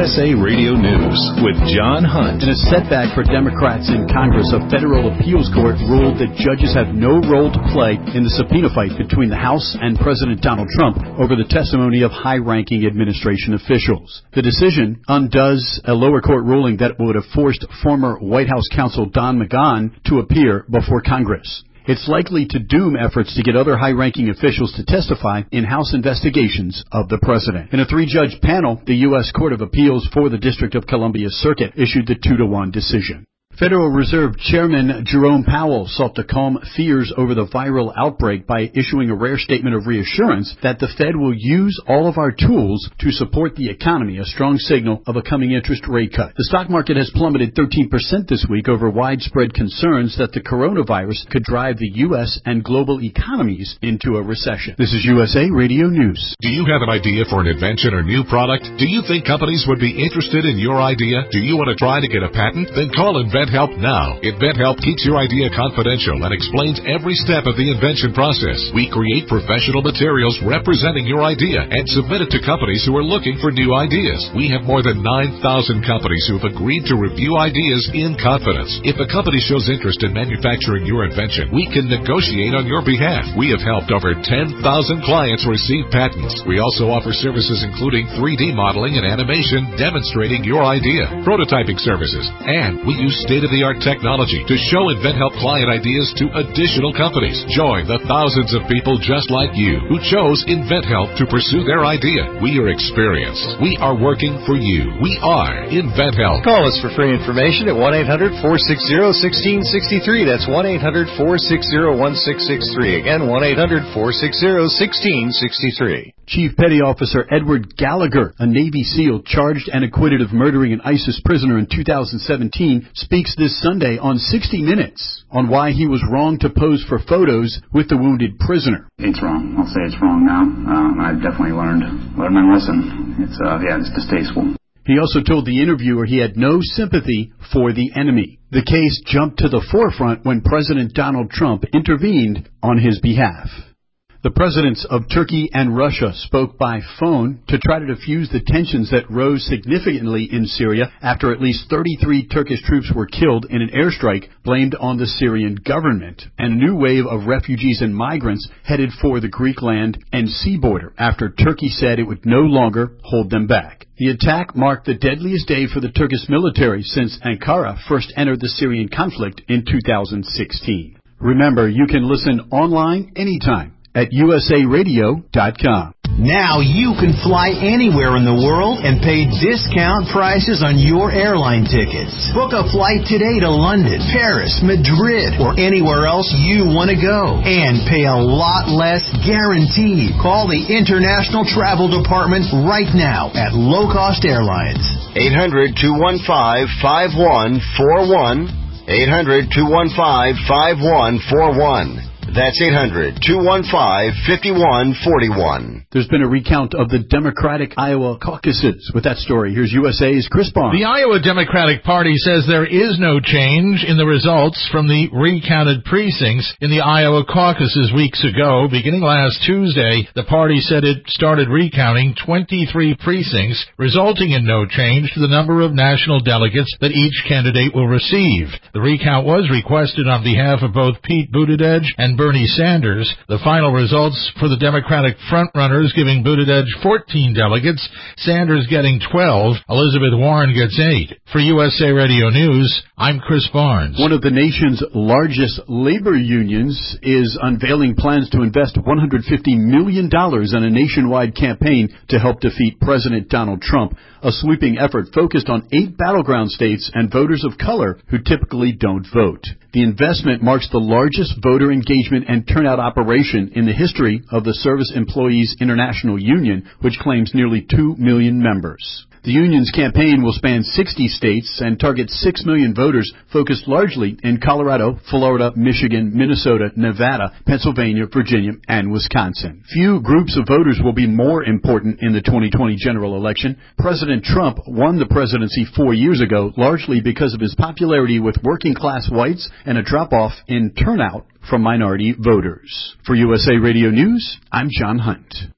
USA Radio News with John Hunt. In a setback for Democrats in Congress, a federal appeals court ruled that judges have no role to play in the subpoena fight between the House and President Donald Trump over the testimony of high-ranking administration officials. The decision undoes a lower court ruling that would have forced former White House counsel Don McGahn to appear before Congress. It's likely to doom efforts to get other high-ranking officials to testify in House investigations of the president. In a 3-judge panel, the U.S. Court of Appeals for the District of Columbia Circuit issued the 2-1 decision. Federal Reserve Chairman Jerome Powell sought to calm fears over the viral outbreak by issuing a rare statement of reassurance that the Fed will use all of our tools to support the economy, a strong signal of a coming interest rate cut. The stock market has plummeted 13% this week over widespread concerns that the coronavirus could drive the U.S. and global economies into a recession. This is USA Radio News. Do you have an idea for an invention or new product? Do you think companies would be interested in your idea? Do you want to try to get a patent? Then call InventHelp now. InventHelp keeps your idea confidential and explains every step of the invention process. We create professional materials representing your idea and submit it to companies who are looking for new ideas. We have more than 9,000 companies who have agreed to review ideas in confidence. If a company shows interest in manufacturing your invention, we can negotiate on your behalf. We have helped over 10,000 clients receive patents. We also offer services including 3D modeling and animation demonstrating your idea, prototyping services, and we use state-of-the-art technology to show InventHelp client ideas to additional companies. Join the thousands of people just like you who chose InventHelp to pursue their idea. We are experienced. We are working for you. We are InventHelp. Call us for free information at 1-800-460-1663. That's 1-800-460-1663. Again, 1-800-460-1663. Chief Petty Officer Edward Gallagher, a Navy SEAL charged and acquitted of murdering an ISIS prisoner in 2017, speaks this Sunday on 60 Minutes on why he was wrong to pose for photos with the wounded prisoner. It's wrong. I'll say it's wrong now. I've definitely learned my lesson. It's distasteful. He also told the interviewer he had no sympathy for the enemy. The case jumped to the forefront when President Donald Trump intervened on his behalf. The presidents of Turkey and Russia spoke by phone to try to defuse the tensions that rose significantly in Syria after at least 33 Turkish troops were killed in an airstrike blamed on the Syrian government, and a new wave of refugees and migrants headed for the Greek land and sea border after Turkey said it would no longer hold them back. The attack marked the deadliest day for the Turkish military since Ankara first entered the Syrian conflict in 2016. Remember, you can listen online anytime at usaradio.com. Now you can fly anywhere in the world and pay discount prices on your airline tickets. Book a flight today to London, Paris, Madrid, or anywhere else you want to go. And pay a lot less guaranteed. Call the International Travel Department right now at Low Cost Airlines. 800-215-5141. 800-215-5141. That's 800-215-5141. There's been a recount of the Democratic Iowa caucuses. With that story, here's USA's Chris Barnes. The Iowa Democratic Party says there is no change in the results from the recounted precincts in the Iowa caucuses weeks ago. Beginning last Tuesday, the party said it started recounting 23 precincts, resulting in no change to the number of national delegates that each candidate will receive. The recount was requested on behalf of both Pete Buttigieg and Bernie Sanders. The final results for the Democratic frontrunners giving Buttigieg 14 delegates, Sanders getting 12, Elizabeth Warren gets 8. For USA Radio News, I'm Chris Barnes. One of the nation's largest labor unions is unveiling plans to invest $150 million in a nationwide campaign to help defeat President Donald Trump, a sweeping effort focused on 8 battleground states and voters of color who typically don't vote. The investment marks the largest voter engagement and turnout operation in the history of the Service Employees International Union, which claims nearly 2 million members. The union's campaign will span 60 states and target 6 million voters focused largely in Colorado, Florida, Michigan, Minnesota, Nevada, Pennsylvania, Virginia, and Wisconsin. Few groups of voters will be more important in the 2020 general election. President Trump won the presidency 4 years ago largely because of his popularity with working-class whites and a drop-off in turnout from minority voters. For USA Radio News, I'm John Hunt.